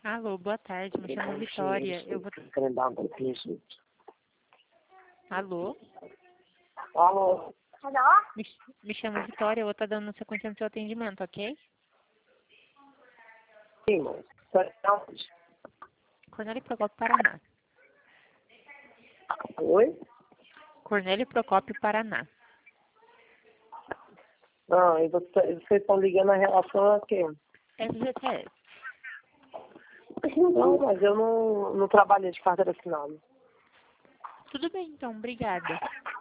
Alô, boa tarde, me chamo Vitória. Eu vou... Querendo dar um golpinho, gente. Alô? Alô? Me chamo Vitória, eu vou estar dando sequência no seu atendimento, ok? Sim, mas... Cornélio Procópio, Paraná. Oi? Cornélio Procópio, Paraná. Não, e vocês estão ligando a relação a quê? FGTS. Não, mas eu não trabalhei de carteira assinada. Tudo bem, então, obrigada.